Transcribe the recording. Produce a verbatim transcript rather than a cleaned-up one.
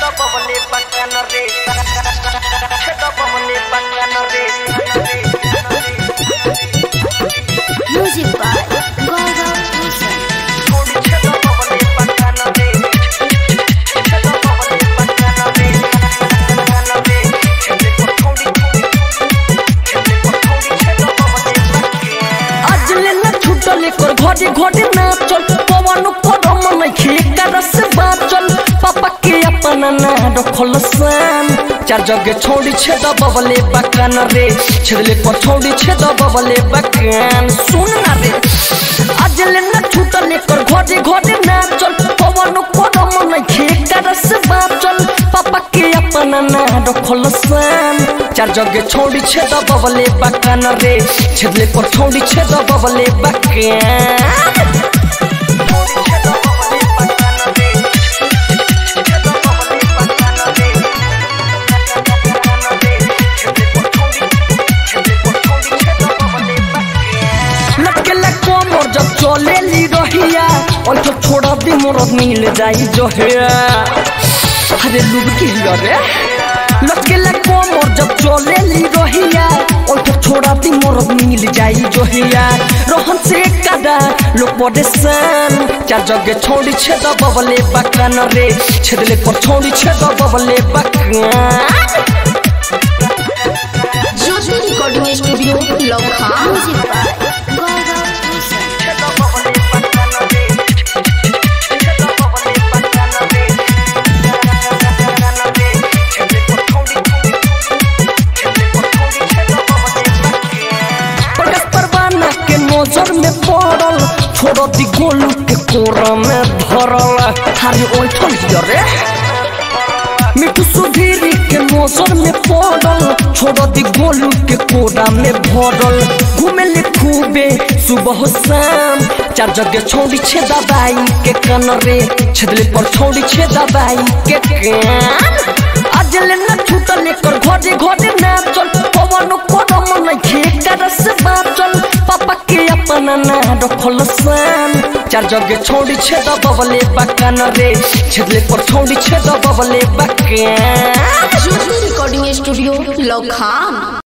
Music by Gaurav Bhushan. घोड़े घोड़े नाचल पवन करम नहीं करस बाचल पापा के अपना ना रखल सान चार जगह छोड़ी छे दबले बकान रे छेदले पर छोड़ी छे दबले बकान सुन ना रे आज ले ना छूटले कर घोड़े घोड़े नाचल पवन करम नहीं करस बाचल पापा के अपना ना रखल सान चार जगह छोड़ी छे दबले बकान रे छेदले पर छोड़ी छे दबले बकान जब चले ली रहिया और तो छोड़ा दी मोरद मिल जाई जो है अरे लुबकी रे लटके ला कोमर जब चले ली रहिया और तो छोड़ा दी मोरद मिल जाई जो है रोहन से कादा लोग परेशान चार जगह छोड़ी छे दबले बकान रे छेदले पर छोड़ी छे दबले बकान ज्योति रिकॉर्डिंग स्टूडियो लखा। Music by Gaurav Bhushan. नजर में पड़ल छोड़ दी गोलू के कोरा में धरल हारी ओठल रे मिठू सुधीरी के नजर में पड़ल छोड़ दी गोलू के कोरा में भरल घूमे ले खूबे सुबह शाम चार जगह छोड़ी छे दबाई के कान रे छेदले पर छोड़ी छे दबाई के कान आज ले ना छूटले कर घोड़े घोड़े नाचल पवन करम नहीं करस बाचल पापा के अपना ना रखल सान चार जगह छोड़ी छे दबले बकान रे छेदले पर छोड़ी छे दबले बकान ज्योति रिकॉर्डिंग स्टूडियो लखा।